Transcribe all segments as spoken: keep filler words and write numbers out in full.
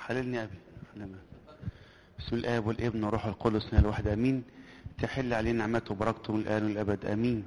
حللني أبي حللنا. بسم الآب والابن والروح القدس من الواحد آمين. تحل علينا نعمته وبركته من الآن والأبد آمين.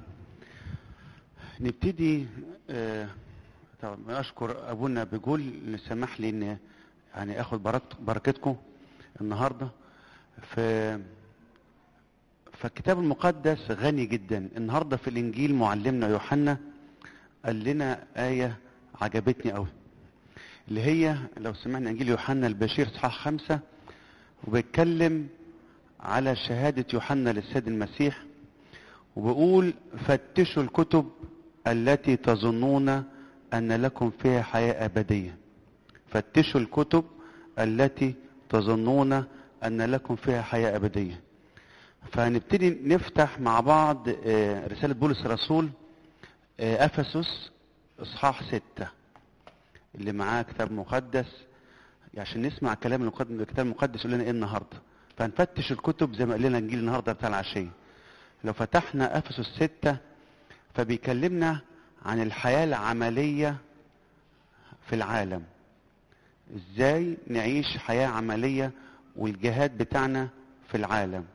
نبتدي آه طبعا أشكر أبونا بجول اللي سمح لي إن يعني آخد بركت بركتكم النهارده. في فالكتاب المقدس غني جدا. النهارده في الإنجيل معلمنا يوحنا قال لنا آية عجبتني قوي، اللي هي لو سمعنا انجيل يوحنا البشير اصحاح خمسة، وبيتكلم على شهادة يوحنا للسيد المسيح، وبيقول فتشوا الكتب التي تظنون ان لكم فيها حياة ابدية. فتشوا الكتب التي تظنون ان لكم فيها حياة ابدية. فهنبتدي نفتح مع بعض رسالة بولس الرسول افسس اصحاح ستة، اللي معاه كتاب مقدس عشان نسمع كلام الكتاب المقدس يقول لنا ايه النهارده. فهنفتش الكتب زي ما قال لنا انجيل النهارده بتاع العشيه. لو فتحنا افسس ستة فبيكلمنا عن الحياه العمليه في العالم، ازاي نعيش حياه عمليه والجهاد بتاعنا في العالم.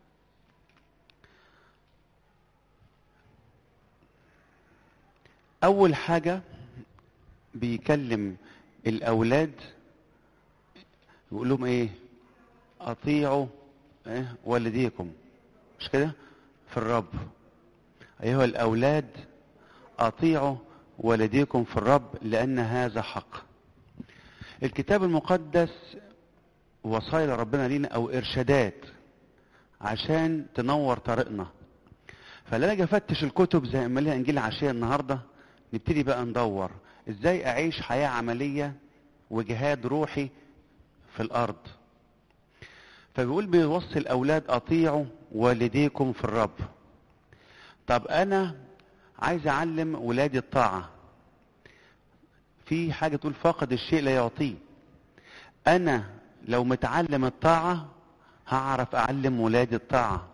اول حاجه بيكلم الاولاد يقول لهم ايه؟ اطيعوا إيه؟ والديكم، مش كده؟ في الرب. ايها الاولاد اطيعوا والديكم في الرب لان هذا حق. الكتاب المقدس وصايا ربنا لينا او ارشادات عشان تنور طريقنا. فلا اجي افتش الكتب زي ما لها انجيل العشيه النهارده، نبتدي بقى ندور ازاي اعيش حياه عمليه وجهاد روحي في الارض. فبيقول بيوصي الاولاد اطيعوا والديكم في الرب. طب انا عايز اعلم ولادي الطاعه. في حاجه تقول فاقد الشيء لا يعطيه. انا لو متعلم الطاعه هعرف اعلم ولادي الطاعه،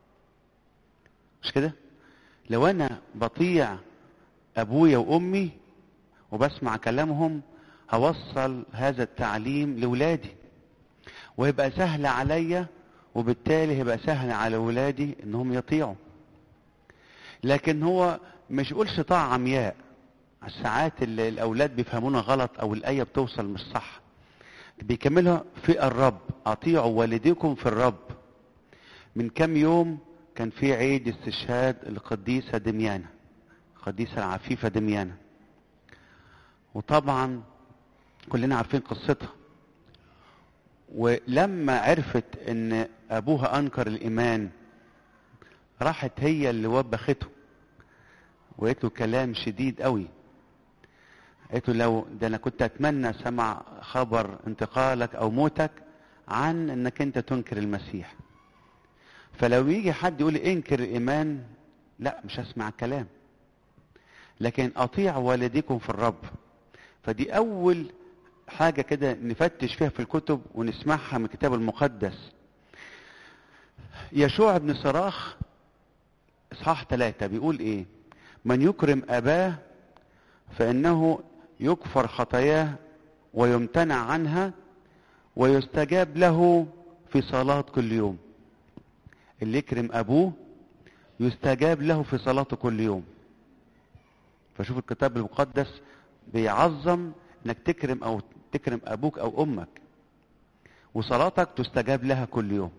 مش كده؟ لو انا بطيع ابويا وامي وبسمع كلامهم هوصل هذا التعليم لولادي، ويبقى سهل عليا، وبالتالي هيبقى سهل على ولادي انهم يطيعوا. لكن هو مش يقولش طاعة عمياء. ساعات الاولاد بيفهمونا غلط او الاية بتوصل مش صح. بيكملها في الرب، اطيعوا والديكم في الرب. من كام يوم كان في عيد استشهاد القديسة دميانة، القديسة العفيفة دميانة، وطبعا كلنا عارفين قصتها. ولما عرفت ان ابوها انكر الايمان راحت هي اللي وبخته وقالت له كلام شديد قوي. قالت له لو ده انا كنت اتمنى سمع خبر انتقالك او موتك عن انك انت تنكر المسيح. فلو يجي حد يقول لي انكر الايمان، لا مش هسمع الكلام. لكن اطيع والديكم في الرب. فدي اول حاجة كده نفتش فيها في الكتب ونسمعها من الكتاب المقدس. يشوع بن صراخ اصحاح ثلاثة بيقول ايه؟ من يكرم اباه فانه يكفر خطاياه ويمتنع عنها ويستجاب له في صلاة كل يوم. اللي يكرم ابوه يستجاب له في صلاته كل يوم. فشوف الكتاب المقدس بيعظم انك تكرم او تكرم ابوك او امك، وصلاتك تستجاب لها كل يوم.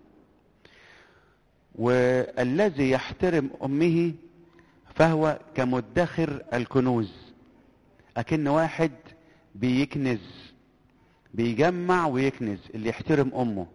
والذي يحترم امه فهو كمدخر الكنوز. اكن واحد بيكنز، بيجمع ويكنز. اللي يحترم امه.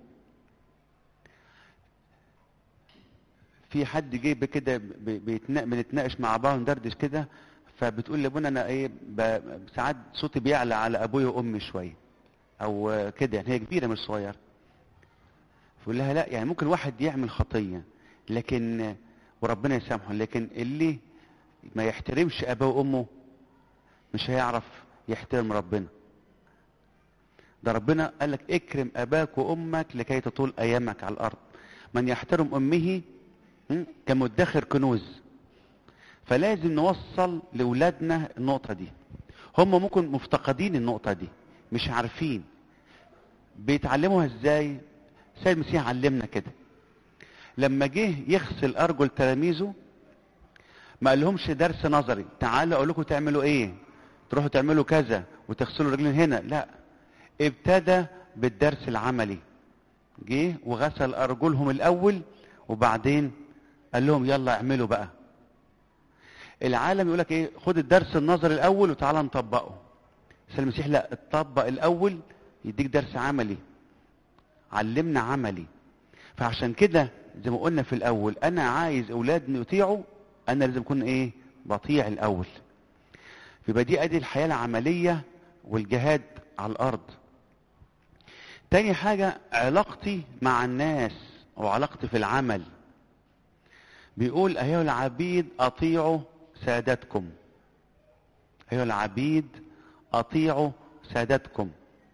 في حد جايب كده بنتناقش مع بعض وندردش كده، فبتقول لابونا انا ايه ساعات صوتي بيعلى على ابويا وامي شويه او كده، يعني هي كبيره مش صغيره. فقول لها لا، يعني ممكن واحد يعمل خطيه لكن وربنا يسامحه، لكن اللي ما يحترمش اباه وامه مش هيعرف يحترم ربنا. ده ربنا قال لك اكرم اباك وامك لكي تطول ايامك على الارض. من يحترم امه كمدخر كنوز. فلازم نوصل لاولادنا النقطه دي. هم ممكن مفتقدين النقطه دي، مش عارفين. بيتعلموها ازاي؟ سيد المسيح علمنا كده. لما جه يغسل ارجل تلاميذه ما قالهمش درس نظري، تعالوا اقول لكم تعملوا ايه، تروحوا تعملوا كذا وتغسلوا رجلين هنا، لا، ابتدى بالدرس العملي. جه وغسل ارجلهم الاول وبعدين قال لهم يلا اعملوا بقى. العالم يقول لك ايه، خد الدرس النظري الاول وتعالى نطبقه. سيد المسيح لا، اتطبق الاول يديك درس عملي، علمنا عملي. فعشان كده زي ما قلنا في الاول، انا عايز اولادنا يطيعوا، انا لازم اكون ايه، بطيع الاول. يبقى دي ادي الحياه العمليه والجهاد على الارض. تاني حاجه علاقتي مع الناس وعلاقتي في العمل. بيقول ايها العبيد اطيعوا سادتكم، ايها العبيد اطيعوا سادتكم.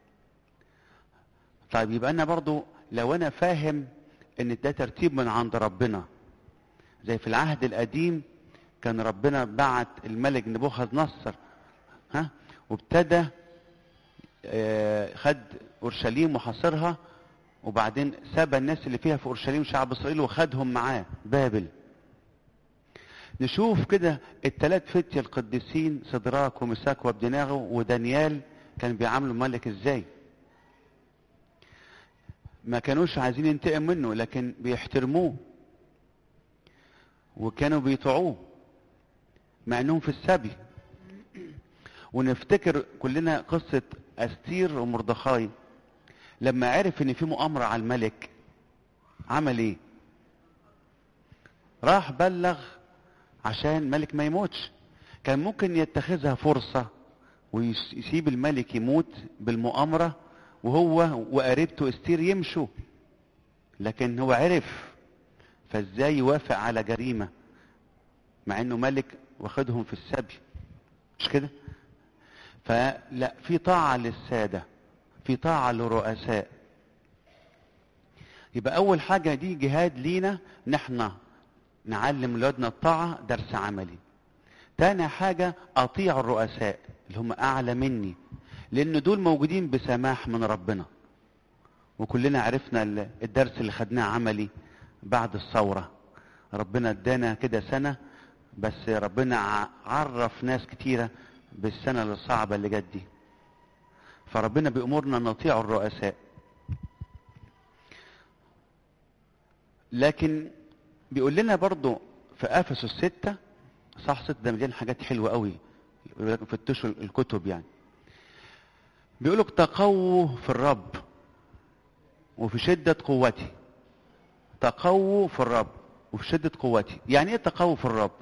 طيب يبقى انا برضو لو انا فاهم ان ده ترتيب من عند ربنا، زي في العهد القديم كان ربنا بعت الملك نبوخذ نصر ها وابتدى آه خد اورشليم وحاصرها، وبعدين ساب الناس اللي فيها في اورشليم شعب اسرائيل وخدهم معاه بابل. نشوف كده الثلاث فتية القديسين سدراك وميثاق وابدناغو ودانيال كانوا بيعاملوا الملك ازاي. ما كانوش عايزين ينتقم منه، لكن بيحترموه وكانوا بيطيعوه مع انهم في السبي. ونفتكر كلنا قصة استير ومردخاي لما عرف ان في مؤامرة على الملك عمل ايه؟ راح بلغ عشان الملك ما يموتش. كان ممكن يتخذها فرصة ويسيب الملك يموت بالمؤامرة وهو وقريبته استير يمشوا، لكن هو عرف، فازاي يوافق على جريمة مع انه ملك واخدهم في السبي؟ مش كده؟ فلا، في طاعة للسادة، في طاعة للرؤساء. يبقى اول حاجة دي جهاد لينا نحن نعلم ولادنا الطاعة، درس عملي. تاني حاجة اطيع الرؤساء اللي هم اعلى مني، لان دول موجودين بسماح من ربنا. وكلنا عرفنا الدرس اللي خدناه عملي بعد الثورة، ربنا ادانا كده سنة، بس ربنا عرف ناس كتيرة بالسنة الصعبة اللي جت دي. فربنا بيأمرنا نطيع الرؤساء. لكن بيقول لنا برضو في افسس ستة صح ستة، ده مليان حاجات حلوة قوي، فتشوا الكتب يعني. بيقولك تقووا في الرب وفي شدة قوتي. تقووا في الرب وفي شدة قوتي. يعني ايه تقووا في الرب؟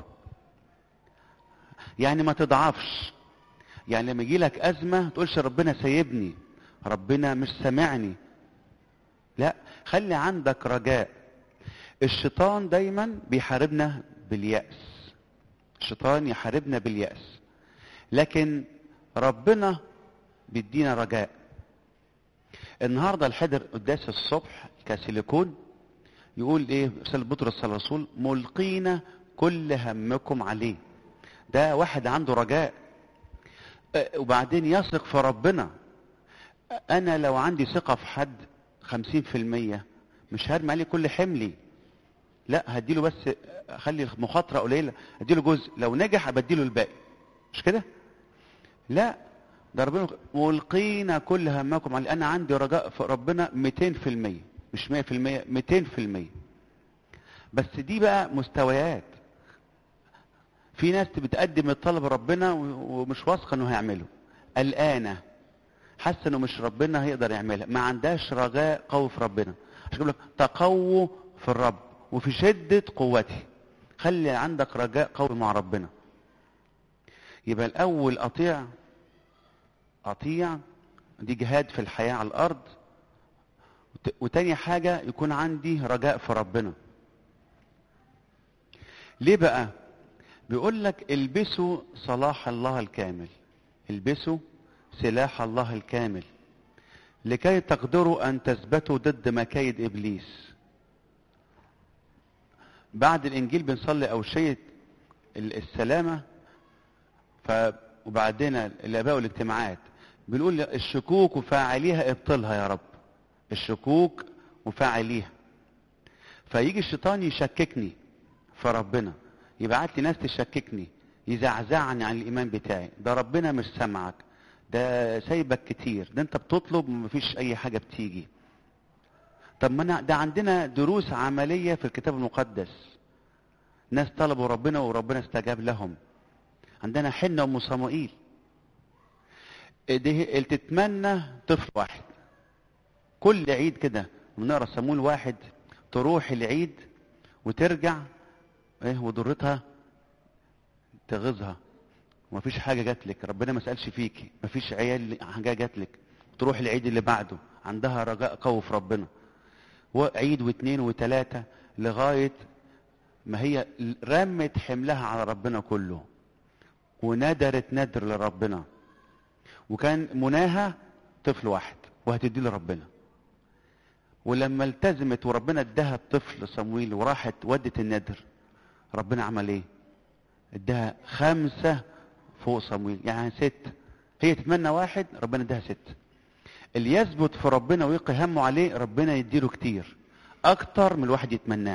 يعني ما تضعفش. يعني لما يجي لك ازمة تقولش ربنا سايبني، ربنا مش سامعني، لا، خلي عندك رجاء. الشيطان دايما بيحاربنا باليأس، الشيطان يحاربنا باليأس، لكن ربنا بيدينا رجاء. النهارده الحضر قداس الصبح كسيليكون يقول ايه رسالة بطرس الرسول، ملقين كل همكم عليه. ده واحد عنده رجاء وبعدين يثق في ربنا. انا لو عندي ثقة في حد خمسين في المية مش هرمي عليه كل حملي، لا، هديله بس، اخلي المخاطرة قليلة، هديله جزء، لو نجح بديله الباقي. مش كده؟ لا، ده ربنا ملقين كل همكم عليه. انا عندي رجاء في ربنا مئتين في المية، مش مية في المية، مئتين في المية. بس دي بقى مستويات. في ناس بتقدم الطلب ربنا ومش واثقه انه هيعمله، قلقانه، حاسه انه مش ربنا هيقدر يعملها، ما عندهاش رجاء قوي في ربنا. عشان كده تقووا في الرب وفي شده قوتي. خلي عندك رجاء قوي مع ربنا. يبقى الاول اطيع، اطيع دي جهاد في الحياه على الارض. وتاني حاجه يكون عندي رجاء في ربنا. ليه بقى؟ بيقول لك البسوا صلاح الله الكامل، البسوا سلاح الله الكامل لكي تقدروا ان تثبتوا ضد مكايد ابليس. بعد الانجيل بنصلي اوشية السلامة، ف وبعدين الاباء والاجتماعات بنقول الشكوك وفاعليها ابطلها يا رب. الشكوك وفاعليها. فيجي الشيطان يشككني في ربنا، يبعت لي ناس تشككني، يزعزعني عن الايمان بتاعي. ده ربنا مش سامعك، ده سايبك كتير، ده انت بتطلب ومفيش اي حاجه بتيجي. طب ما أنا ده عندنا دروس عمليه في الكتاب المقدس، ناس طلبوا ربنا وربنا استجاب لهم. عندنا حنة ام صموئيل دي اللي تتمنى طفل واحد. كل عيد كده بنقرا صمويل واحد، تروح العيد وترجع ايه وضرتها تغيظها، ومفيش حاجه جات لك، ربنا ما سالش فيكي، مفيش عيال حاجه جات لك. تروح العيد اللي بعده عندها رجاء قوي في ربنا، وعيد واثنين وثلاثه لغايه ما هي رمت حملها على ربنا كله وندرت ندر لربنا، وكان مناها طفل واحد وهتدي لربنا. ولما التزمت وربنا اداها الطفل صمويل وراحت ودت الندر، ربنا عمل ايه؟ اداها خمسة فوق صمويل، يعني ست. هي تتمنى واحد، ربنا اداها ست. اللي يثبت في ربنا ويلقي همه عليه ربنا يديله كتير اكتر من الواحد يتمناه.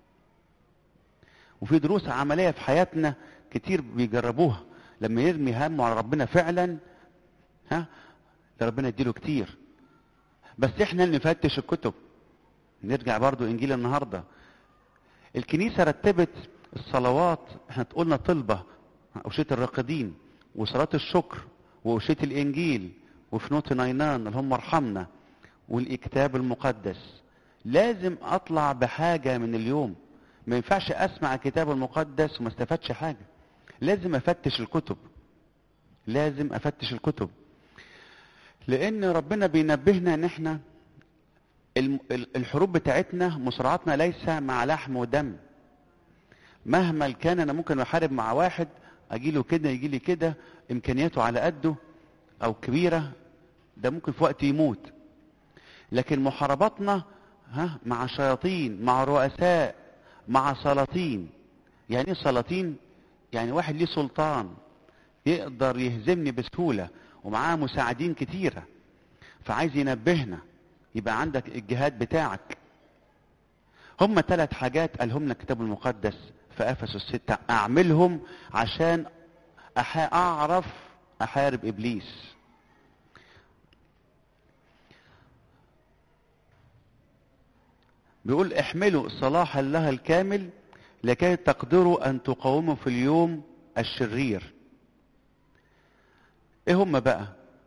وفي دروس عملية في حياتنا كتير بيجربوها، لما يرمي همه على ربنا فعلا ها ربنا يديله كتير. بس احنا اللي نفتش الكتب. نرجع برضو انجيل النهارده، الكنيسه رتبت الصلوات، احنا قلنا طلبه اوشيه الراقدين وصلاه الشكر واوشيه الانجيل وفنوت ناينان اللي هم ارحمنا والكتاب المقدس. لازم اطلع بحاجه من اليوم، ما ينفعش اسمع الكتاب المقدس وما استفادش حاجه. لازم افتش الكتب، لازم افتش الكتب، لان ربنا بينبهنا ان احنا الحروب بتاعتنا مصارعتنا ليس مع لحم ودم. مهما كان انا ممكن احارب مع واحد اجيله كده يجي لي كده، امكانياته على قده او كبيره، ده ممكن في وقت يموت. لكن محارباتنا ها مع شياطين، مع رؤساء، مع سلاطين. يعني ايه سلاطين؟ يعني واحد ليه سلطان يقدر يهزمني بسهوله ومعاه مساعدين كتيره، فعايز ينبهنا يبقى عندك الجهاد بتاعك. هم ثلاث حاجات قالهم لنا الكتاب المقدس في افسس الستة، اعملهم عشان أح- اعرف احارب ابليس. بيقول احملوا صلاح الله الكامل لكي تقدروا ان تقاوموا في اليوم الشرير. ايه هم بقى؟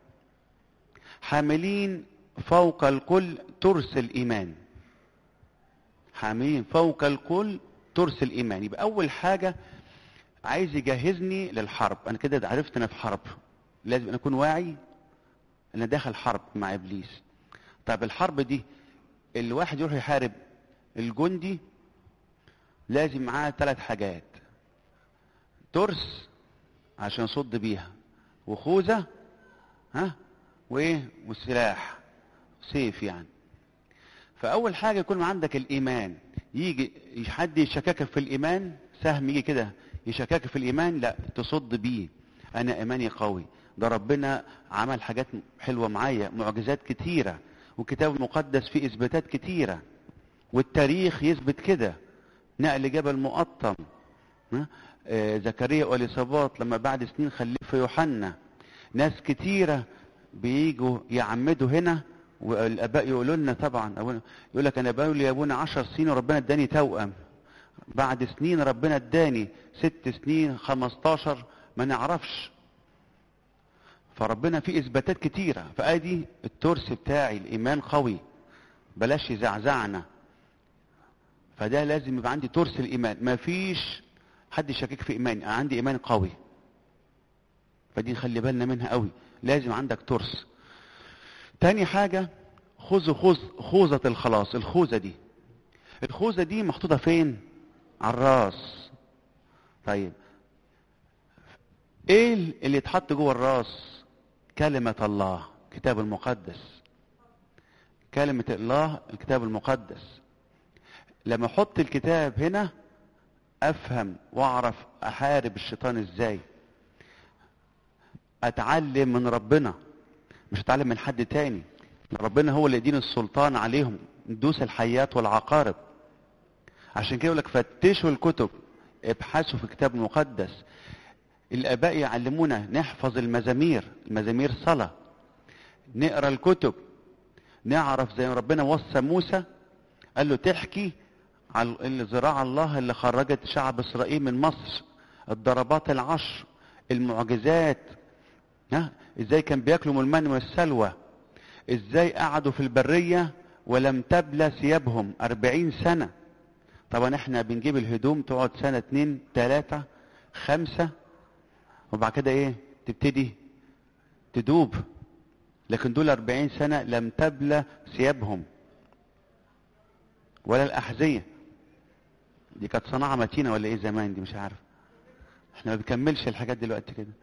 حاملين فوق الكل ترس الايمان. حاملين فوق الكل ترس الايمان. يبقى اول حاجه عايز يجهزني للحرب. انا كده عرفت انا في حرب، لازم أنا اكون واعي انا داخل حرب مع ابليس. طب الحرب دي الواحد يروح يحارب الجندي لازم معاه ثلاث حاجات: ترس عشان يصد بيها، وخوذه ها وايه والسلاح سيف يعني. فاول حاجه يكون عندك الايمان. يجي حد يشككك في الايمان، سهم يجي كده يشككك في الايمان، لا تصد بيه. انا ايماني قوي، ده ربنا عمل حاجات حلوه معايا، معجزات كتيره، والكتاب المقدس فيه اثباتات كتيره، والتاريخ يثبت كده. نقل جبل مقطم، ها؟ آه زكريا واليصابات لما بعد سنين خلفوا يوحنا. ناس كتيره بيجوا يعمدوا هنا، والاباء يقولوا لنا طبعا، يقول لك انا بقول يا ابونا عشر سنين وربنا اداني توأم، بعد سنين ربنا اداني ست سنين خمستاشر ما نعرفش. فربنا فيه اثباتات كتيره. فادي الترس بتاعي الايمان قوي، بلاش يزعزعنا. فده لازم يبقى عندي ترس الايمان، ما فيش حد يشكك في ايماني، انا عندي ايمان قوي. فدي نخلي بالنا منها قوي، لازم عندك ترس. تاني حاجة خذوا خوذ خوذة الخلاص. الخوذة دي الخوذة دي محطوطة فين؟ على الراس. طيب ايه اللي يتحط جوه الراس؟ كلمة الله، الكتاب المقدس. كلمة الله، الكتاب المقدس. لما احط الكتاب هنا افهم واعرف احارب الشيطان ازاي. اتعلم من ربنا، مش اتعلم من حد تاني. ربنا هو اللي يدين السلطان عليهم، ندوس الحيات والعقارب. عشان كده يقول لك فتشوا الكتب، ابحثوا في الكتاب المقدس. الاباء يعلمونا نحفظ المزامير، المزامير صلاة، نقرا الكتب، نعرف زي ما ربنا وصى موسى قال له تحكي على الزراعة الله اللي خرجت شعب اسرائيل من مصر، الضربات العشر، المعجزات، ها ازاي كان بياكلوا من المن والسلوى، ازاي قعدوا في البرية ولم تبلى ثيابهم أربعين سنة. طبعا احنا بنجيب الهدوم تقعد سنة اتنين تلاتة خمسة وبعد كده ايه تبتدي تدوب، لكن دول أربعين سنة لم تبلى ثيابهم ولا الأحذية. دي كانت صناعة متينة ولا ايه زمان دي مش عارف، احنا ما بنكملش الحاجات دلوقتي كده.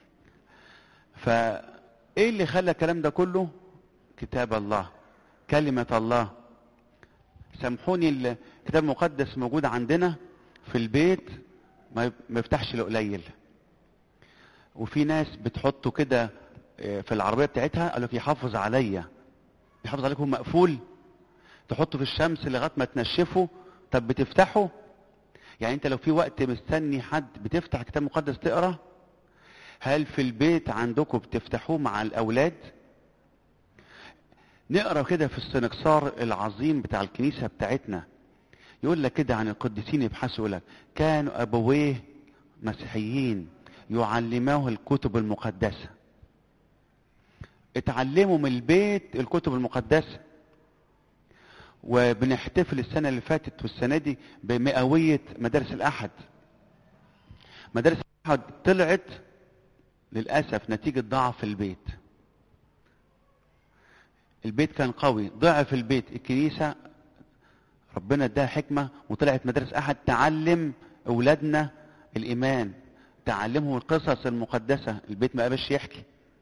فايه اللي خلى الكلام ده كله؟ كتاب الله، كلمة الله. سامحوني الكتاب المقدس موجود عندنا في البيت ما يفتحش لقليل، وفي ناس بتحطه كده في العربية بتاعتها قالوا يحافظ عليا، يحافظ عليكم مقفول، تحطه في الشمس لغاية ما تنشفه. طب بتفتحه؟ يعني انت لو في وقت مستني حد بتفتح كتاب مقدس تقرا؟ هل في البيت عندكم بتفتحوه مع الاولاد؟ نقرا كده في السنكسار العظيم بتاع الكنيسه بتاعتنا، يقول لك كده عن القديسين، يبحثوا يقول لك كانوا ابويه مسيحيين يعلموه الكتب المقدسه، اتعلموا من البيت الكتب المقدسه. وبنحتفل السنه اللي فاتت والسنه دي بمئويه مدارس الاحد. مدارس الاحد طلعت للاسف نتيجه ضعف البيت. البيت كان قوي، ضعف البيت، الكنيسه ربنا اداها حكمه وطلعت مدارس احد تعلم اولادنا الايمان، تعلمهم القصص المقدسه. البيت ما قابلش يحكي.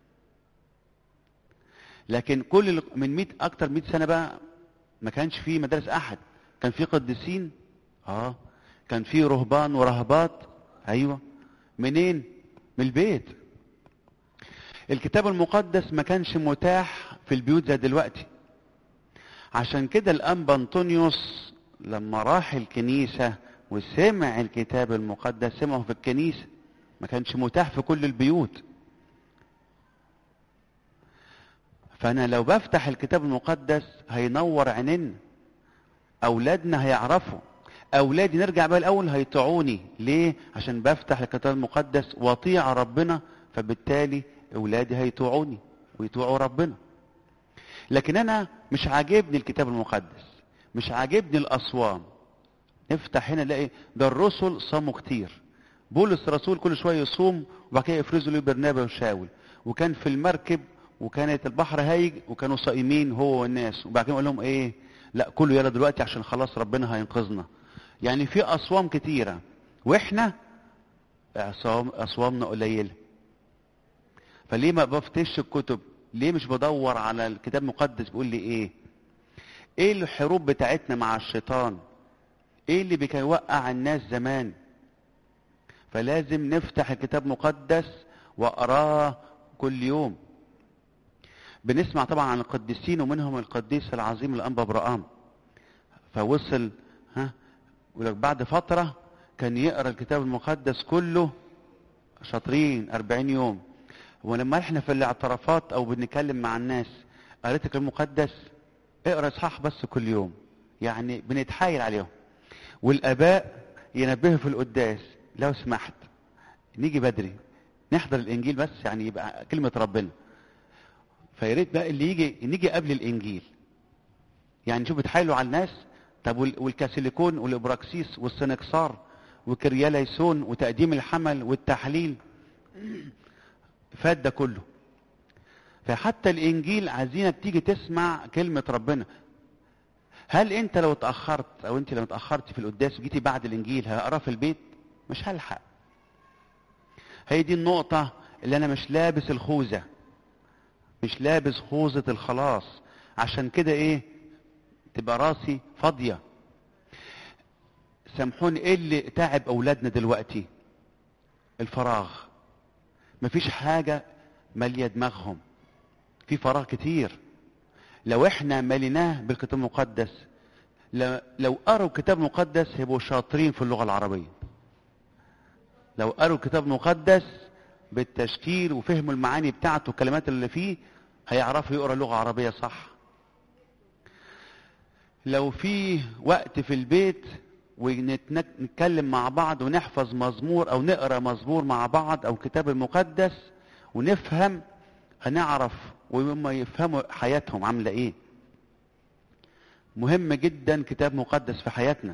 لكن كل من مئة اكتر مئة سنه بقى ما كانش فيه مدارس احد، كان فيه قديسين، اه كان فيه رهبان ورهبات. ايوه، منين؟ من البيت. الكتاب المقدس ما كانش متاح في البيوت زي دلوقتي. عشان كده الانبا انطونيوس لما راح الكنيسه وسمع الكتاب المقدس سمعه في الكنيسه، ما كانش متاح في كل البيوت. فانا لو بفتح الكتاب المقدس هينور عيننا، اولادنا هيعرفوا، اولادي نرجع بقى الاول هيطيعوني. ليه؟ عشان بفتح الكتاب المقدس واطيع ربنا، فبالتالي اولادي هيطيعوني ويطيعوا ربنا. لكن انا مش عاجبني الكتاب المقدس، مش عاجبني الاصوام. نفتح هنا نلاقي ده الرسل صاموا كتير، بولس الرسول كل شويه يصوم وبعد كده يفرزوا له برنابا وشاول، وكان في المركب وكانت البحر هايج وكانوا صائمين هو والناس، وبعد كده يقول لهم ايه؟ لا كله يلا دلوقتي عشان خلاص ربنا هينقذنا. يعني في اصوام كتيره واحنا أصوام اصوامنا قليله. فليه ما بفتش الكتب؟ ليه مش بدور على الكتاب المقدس بيقول لي ايه؟ ايه الحروب بتاعتنا مع الشيطان؟ ايه اللي بيكان يوقع الناس زمان؟ فلازم نفتح الكتاب المقدس واقراه كل يوم. بنسمع طبعا عن القديسين ومنهم القديس العظيم الانبا برقام، فوصل ها ولك بعد فتره كان يقرا الكتاب المقدس كله شاطرين أربعين يوم. ولما احنا في الاعترافات او بنتكلم مع الناس قريت الكتاب المقدس اقرا اصحاح بس كل يوم، يعني بنتحايل عليهم. والاباء ينبهوا في القداس لو سمحت نيجي بدري نحضر الانجيل بس، يعني يبقى كلمه ربنا. فياريت بقى اللي يجي نيجي قبل الانجيل، يعني نشوف بتحايلوا على الناس. طب والكاسيليكون والابراكسيس والسنكسار وكرياليسون وتقديم الحمل والتحليل فات ده كله. فحتى الانجيل عايزينك تيجي تسمع كلمه ربنا. هل انت لو اتاخرت او انت لو اتاخرت في القداس وجيتي بعد الانجيل هقراه في البيت؟ مش هلحق. هي دي النقطه اللي انا مش لابس الخوذه، مش لابس خوذه الخلاص. عشان كده ايه؟ تبقى راسي فاضيه. سامحوني، ايه اللي تعب اولادنا دلوقتي؟ الفراغ. مفيش حاجه ماليه دماغهم، في فراغ كتير. لو احنا مليناه بالكتاب المقدس، لو قروا الكتاب المقدس هيبقوا شاطرين في اللغة العربية. لو قروا الكتاب المقدس بالتشكيل وفهموا المعاني بتاعته والكلمات اللي فيه، هيعرفوا يقرأ لغة عربية صح. لو في وقت في البيت ونتكلم مع بعض ونحفظ مزمور او نقرأ مزمور مع بعض او كتاب المقدس ونفهم، هنعرف وهم يفهموا حياتهم عاملة ايه. مهم جدا كتاب مقدس في حياتنا.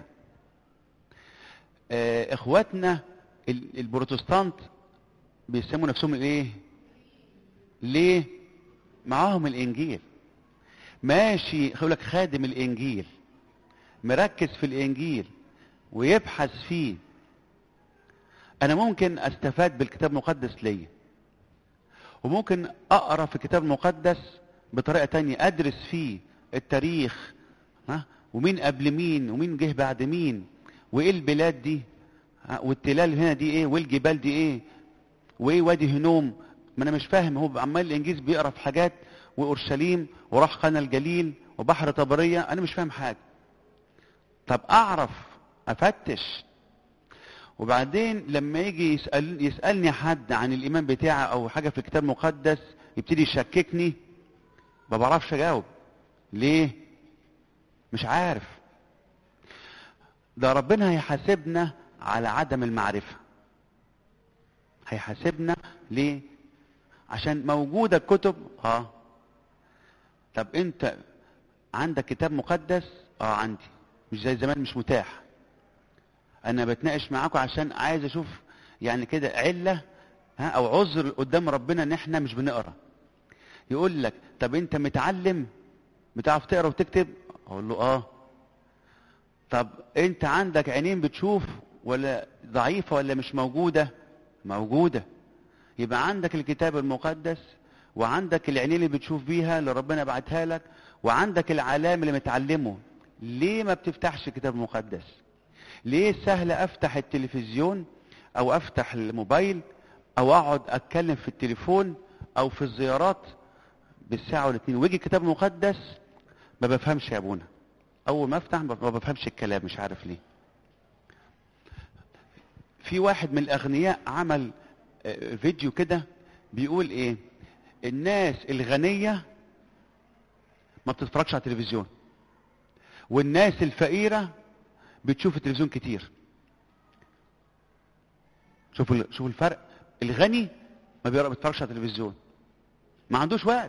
اه اخواتنا البروتستانت بيسموا نفسهم ايه؟ ليه؟ معاهم الانجيل، ماشي يقولك خادم الانجيل، مركز في الانجيل ويبحث فيه. انا ممكن استفاد بالكتاب المقدس ليا، وممكن اقرا في الكتاب المقدس بطريقه تانية، ادرس فيه التاريخ، ها، ومين قبل مين ومين جه بعد مين، وايه البلاد دي، والتلال هنا دي ايه، والجبال دي ايه، وايه وادي هنوم. ما انا مش فاهم، هو عمال الانجيز بيقرا في حاجات، واورشليم وراح قنا الجليل وبحر طبريه، انا مش فاهم حاجه. طب اعرف افتش، وبعدين لما يجي يسأل يسالني حد عن الايمان بتاعي او حاجه في الكتاب المقدس، يبتدي يشككني، ما بعرفش اجاوب. ليه؟ مش عارف. ده ربنا هيحاسبنا على عدم المعرفه. هيحاسبنا ليه؟ عشان موجوده الكتب. اه طب انت عندك كتاب مقدس؟ اه عندي، مش زي زمان مش متاح. انا بتناقش معاكم عشان عايز اشوف يعني كده عله، ها، او عذر قدام ربنا ان احنا مش بنقرا. يقول لك طب انت متعلم، بتعرف تقرا وتكتب؟ اقول له اه. طب انت عندك عينين بتشوف ولا ضعيفه ولا مش موجوده؟ موجوده. يبقى عندك الكتاب المقدس، وعندك العينين اللي بتشوف بيها اللي ربنا بعتها لك، وعندك العلام اللي متعلمه. ليه ما بتفتحش الكتاب المقدس؟ ليه سهل افتح التلفزيون او افتح الموبايل او اقعد اتكلم في التليفون او في الزيارات بالساعه والاتنين، ويجي الكتاب المقدس ما بفهمش يا ابونا؟ اول ما افتح ما بفهمش الكلام، مش عارف ليه. في واحد من الاغنياء عمل فيديو كده بيقول ايه، الناس الغنيه ما بتتفرجش على التلفزيون، والناس الفقيره بتشوف التلفزيون كتير. شوفوا شوفوا الفرق. الغني ما بيتفرجش على التلفزيون، ما عندوش وقت،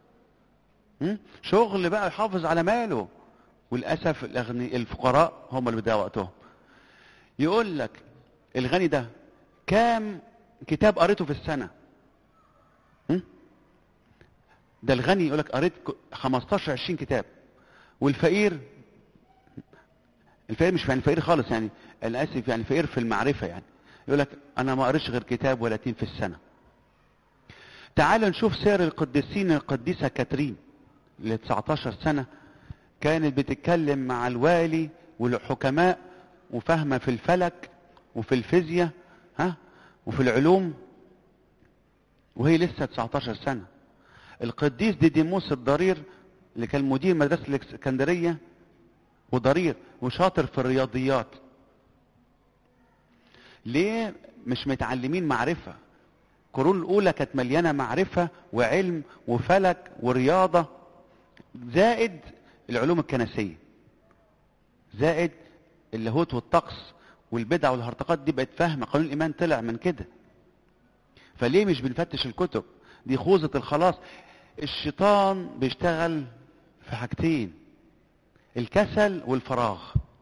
شغل بقى يحافظ على ماله. وللاسف الاغني الفقراء هم اللي بيضيعوا وقتهم. يقول لك الغني ده كام كتاب قريته في السنه؟ ده الغني يقول لك قريت خمستاشر عشرين كتاب. والفقير، الفقير مش يعني فقير خالص، يعني انا اسف، يعني فقير في المعرفه، يعني يقول لك انا ما قريتش غير كتاب ولا اتنين في السنه. تعالوا نشوف سير القديسين. القديسه كاترين ل تسعتاشر سنه كانت بتتكلم مع الوالي والحكماء، وفاهمه في الفلك وفي الفيزياء، ها، وفي العلوم، وهي لسه تسعتاشر سنه. القديس ديديموس الضرير اللي كان مدير مدرسه الاسكندريه وضرير وشاطر في الرياضيات، ليه مش متعلمين معرفه؟ القرون الاولى كانت مليانه معرفه وعلم وفلك ورياضه، زائد العلوم الكنسيه، زائد اللاهوت والطقس والبدع والهرطقات دي بقت فاهمه. قانون الايمان طلع من كده. فليه مش بنفتش الكتب؟ دي خوذه الخلاص. الشيطان بيشتغل في حاجتين، الكسل والفراغ.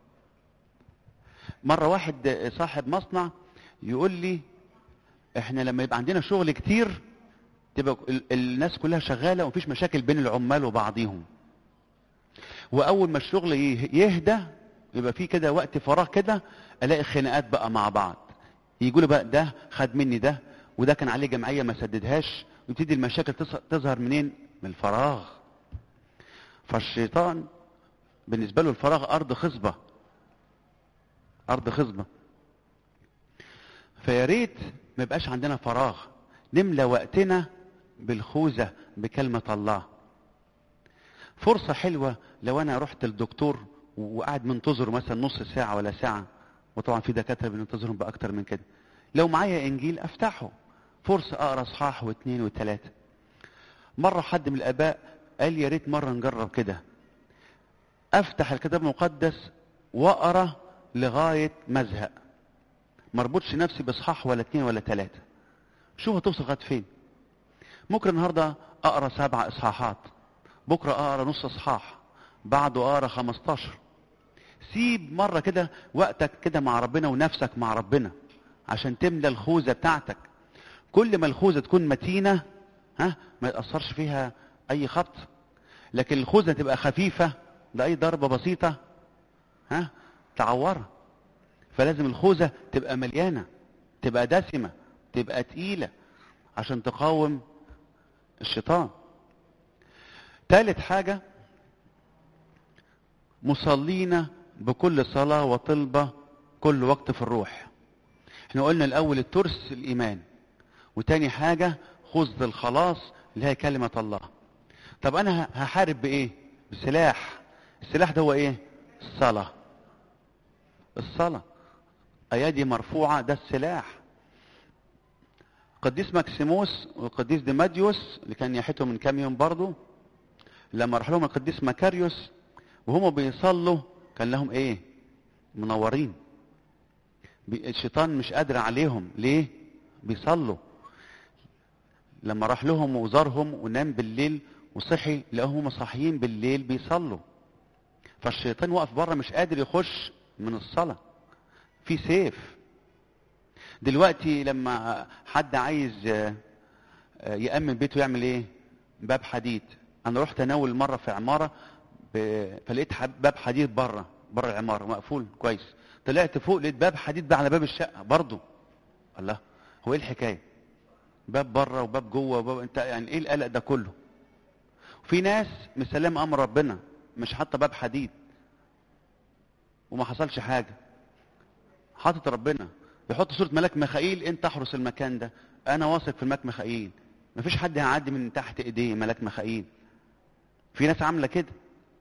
مره واحد صاحب مصنع يقول لي احنا لما يبقى عندنا شغل كتير تبقى الناس كلها شغاله ومفيش مشاكل بين العمال وبعضيهم، واول ما الشغل يهدى يبقى في كده وقت فراغ كده، الاقي خناقات بقى مع بعض. يقولوا بقى ده خد مني ده، وده كان عليه جمعيه ما سددهاش، ويبتدي المشاكل تظهر منين؟ من الفراغ. فالشيطان بالنسبه له الفراغ ارض خصبه، ارض خصبه. فيا ريت ما يبقاش عندنا فراغ، نملى وقتنا بالخوذه بكلمه الله. فرصة حلوة لو انا رحت للدكتور وقاعد منتظره مثلا نص ساعة ولا ساعة، وطبعا في دكاترة بننتظرهم باكتر من كده، لو معايا انجيل افتحه، فرصة اقرا اصحاح واثنين وثلاثة. مرة حد من الاباء قال يا ريت مرة نجرب كده، افتح الكتاب المقدس واقرا لغاية ما ازهق، مربوطش نفسي باصحاح ولا اثنين ولا ثلاثة. شوف هتوصل لغاية فين. ممكن النهاردة اقرا سبع اصحاحات، بكرة اقرا نص اصحاح، بعده اقرا خمستاشر. سيب مرة كده وقتك كده مع ربنا ونفسك مع ربنا عشان تملى الخوذة بتاعتك. كل ما الخوذة تكون متينة ها ما يتأثرش فيها اي خط، لكن الخوذة تبقى خفيفة لأي ضربة بسيطة ها تعورها. فلازم الخوذة تبقى مليانة، تبقى دسمة، تبقى تقيلة عشان تقاوم الشيطان. ثالث حاجة، مصلين بكل صلاة وطلبة كل وقت في الروح. احنا قلنا الاول الترس الايمان، وتاني حاجة خوذة الخلاص اللي هي كلمة الله. طب انا هحارب بايه؟ بسلاح. السلاح ده هو ايه؟ الصلاة. الصلاة ايادي مرفوعة، ده السلاح. قديس ماكسيموس والقديس ديماديوس اللي كان يحيتهم من كام يوم برضو، لما راح لهم القديس مكاريوس وهم بيصلوا كان لهم ايه؟ منورين. الشيطان مش قادر عليهم، ليه؟ بيصلوا. لما راح لهم وزارهم ونام بالليل وصحي لقاهم هم صاحيين بالليل بيصلوا. فالشيطان واقف بره مش قادر يخش من الصلاة، في سيف. دلوقتي لما حد عايز يأمن بيته يعمل ايه؟ باب حديد. انا رحت اناول مرة في عمارة ب... فلقيت باب حديد بره بره العمارة مقفول كويس. طلعت فوق لقيت باب حديد ده على باب الشقة برضه. الله، هو ايه الحكاية؟ باب بره وباب جوه وباب، انت يعني ايه القلق ده كله؟ في ناس مسلم امر ربنا مش حاطه باب حديد وما حصلش حاجه، حاطط ربنا، يحط صوره ملاك ميخائيل، انت احرس المكان ده، انا واثق في الملاك ميخائيل، مفيش حد هيعدي من تحت ايديه ملاك ميخائيل. في ناس عامله كده.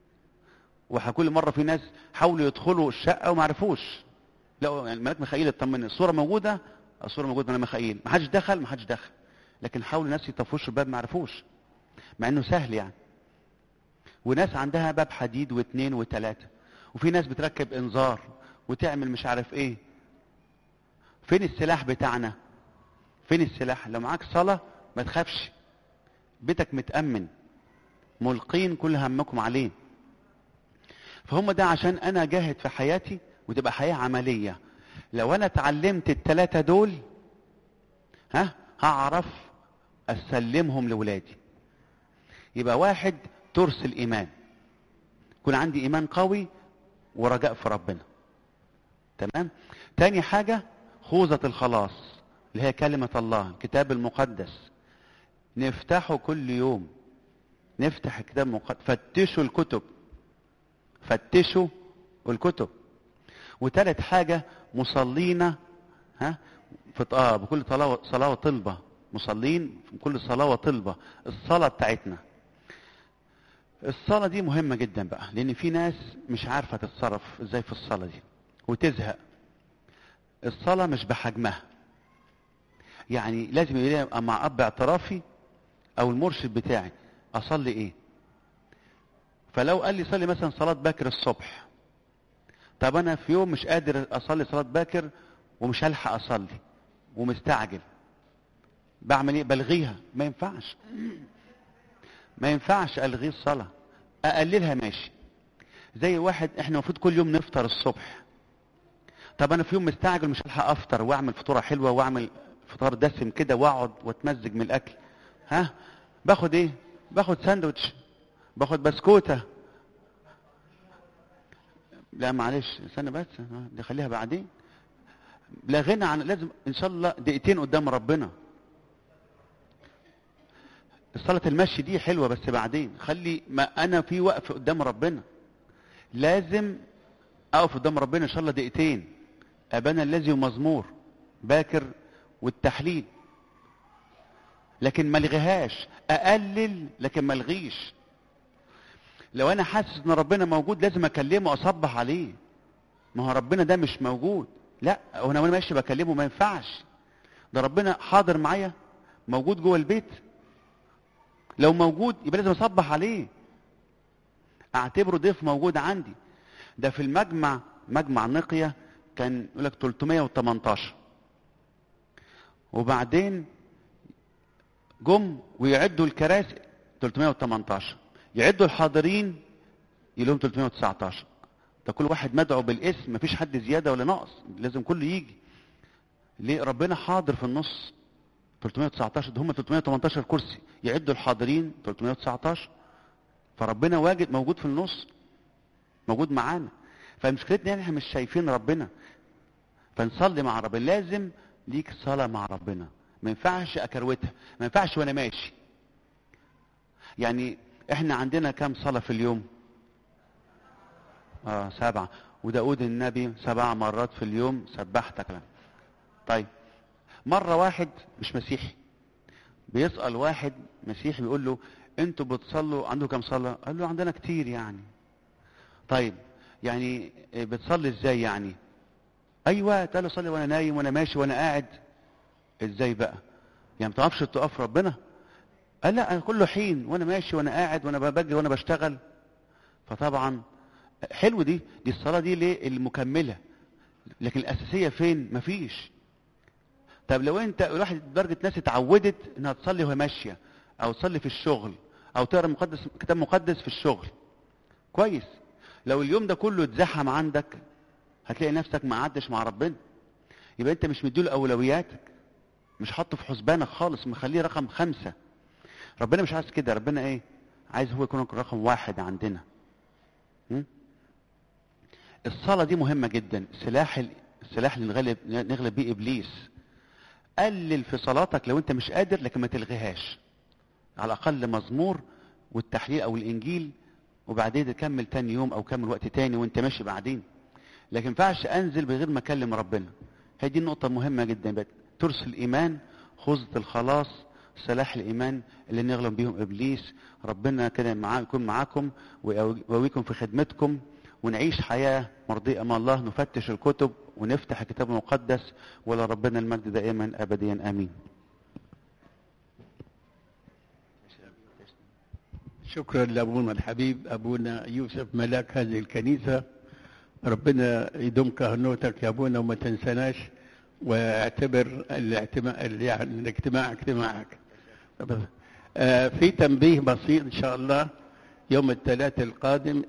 وكل مره في ناس حاولوا يدخلوا الشقه وما عرفوش، لقوا يعني الملاك ميخائيل اطمن، الصوره موجوده، الصوره موجوده من ميخائيل، ما حدش دخل ما حدش دخل، لكن حاولوا ناس يطفشوا الباب ما عرفوش، مع انه سهل يعني. وناس عندها باب حديد واثنين وثلاثه، وفي ناس بتركب انذار وتعمل مش عارف ايه. فين السلاح بتاعنا؟ فين السلاح؟ لو معاك صلاه ما تخافش، بيتك متامن، ملقين كل همكم عليه. فهم ده عشان انا جاهد في حياتي وتبقى حياه عمليه. لو انا اتعلمت الثلاثه دول ها هعرف اسلمهم لولادي. يبقى واحد، ترس الايمان، يكون عندي ايمان قوي ورجاء في ربنا. تمام. تاني حاجه خوذة الخلاص اللي هي كلمة الله، الكتاب المقدس، نفتحه كل يوم، نفتح الكتاب المقدس، فتشوا الكتب، فتشوا الكتب. وتالت حاجة مصلين ها في اه بكل صلاة صلاة وطلبة، مصلين بكل صلاة وطلبة. الصلاة بتاعتنا، الصلاة دي مهمة جدا بقى، لأن في ناس مش عارفة تتصرف ازاي في الصلاة دي وتزهق. الصلاة مش بحجمها، يعني لازم يبقى مع أب اعترافي أو المرشد بتاعي أصلي إيه. فلو قال لي صلي مثلا صلاة باكر الصبح، طب أنا في يوم مش قادر أصلي صلاة باكر ومش هلحق أصلي ومستعجل، بعمل إيه؟ بلغيها. ما ينفعش، ما ينفعش ألغي الصلاة، أقللها ماشي. زي واحد احنا المفروض كل يوم نفطر الصبح، طب انا في يوم مستعجل مش هلحق افطر واعمل فطوره حلوه واعمل فطار دسم كده واقعد واتمزج من الاكل، ها باخد ايه؟ باخد ساندوتش، باخد بسكوته. لا معلش استنى بس دي خليها بعدين. لا غنى عن، لازم ان شاء الله دقيقتين قدام ربنا. الصلاه المشي دي حلوه بس بعدين، خلي ما انا في وقف قدام ربنا، لازم اقف قدام ربنا ان شاء الله دقيقتين. ابانا الذي ومزمور باكر والتحليل، لكن ما الغيهاش، اقلل لكن ما الغيش. لو انا حاسس ان ربنا موجود لازم اكلمه اصبح عليه. ما هو ربنا ده مش موجود، لا وانا وانا ماشي بكلمه ما ينفعش. ده ربنا حاضر معايا، موجود جوه البيت. لو موجود يبقى لازم اصبح عليه، اعتبره ضيف موجود عندي. ده في المجمع، مجمع نقية، كان يقول لك ثلاثمائة وثمانية عشر، وبعدين جم ويعدوا الكراسي ثلاثمائة وثمانية عشر، يعدوا الحاضرين يلهم ثلاثمائة وتسعة عشر. ده كل واحد مدعو بالاسم، مفيش حد زياده ولا نقص، لازم كله يجي. ليه؟ ربنا حاضر في النص. ثلاثمائة وتسعة عشر ده هم ثلاثمائة وثمانية عشر كرسي، يعدوا الحاضرين ثلاثمائة وتسعة عشر، فربنا واجد موجود في النص، موجود معانا. فمشكلتنا يعني احنا مش شايفين ربنا، فنصلي مع ربنا. لازم ليك صلاه مع ربنا، ما ينفعش اكروتها، ما ينفعش وانا ماشي. يعني احنا عندنا كام صلاه في اليوم؟ اه سبعه. وداود النبي سبع مرات في اليوم سبحتك. طيب مره واحد مش مسيحي بيسال واحد مسيحي، بيقول له انتوا بتصلوا عنده كام صلاه؟ قال له عندنا كتير يعني. طيب يعني بتصلي ازاي يعني؟ ايوه قال له صلي وانا نايم وانا ماشي وانا قاعد. ازاي بقى يعني؟ ما تعرفش تقف ربنا؟ قال لا انا كله حين، وانا ماشي وانا قاعد وانا بجري وانا بشتغل. فطبعا حلو، دي دي الصلاه دي ليه؟ المكمله. لكن الاساسيه فين؟ مفيش. طب لو انت واحد درجه ناس اتعودت انها تصلي وهي ماشيه، او تصلي في الشغل، او تقرا مقدس كتاب مقدس في الشغل، كويس. لو اليوم ده كله اتزحم عندك هتلاقي نفسك ما قعدتش مع ربنا. يبقى انت مش مديله اولوياتك، مش حاطه في حسبانك خالص، مخليه رقم خمسة. ربنا مش عايز كده. ربنا ايه؟ عايز هو يكون رقم واحد عندنا. م? الصلاة دي مهمة جدا، سلاح السلاح اللي نغلب نغلب بيه ابليس. قلل في صلاتك لو انت مش قادر، لكن ما تلغيهاش. على الاقل مزمور والتحليل او الانجيل، وبعدين تكمل تاني يوم او كمل وقت تاني وانت ماشي بعدين. لكن ما ينفعش انزل بغير ما اكلم ربنا. هي دي النقطة مهمة جدا بقى. ترس الايمان، خذة الخلاص، سلاح الايمان اللي نغلب بيهم ابليس. ربنا كده معاكم، يكون معاكم ويقويكم في خدمتكم، ونعيش حياة مرضية امام الله. نفتش الكتب ونفتح الكتاب المقدس، ولا ربنا المجد دائما ابديا امين. شكرا لابونا الحبيب ابونا يوسف ملاك هذه الكنيسه. ربنا يدوم كهنوتك يا ابونا، وما تنسناش، واعتبر الاجتماع يعني الاجتماع اجتماعك. آه في تنبيه بسيط ان شاء الله يوم الثلاثاء القادم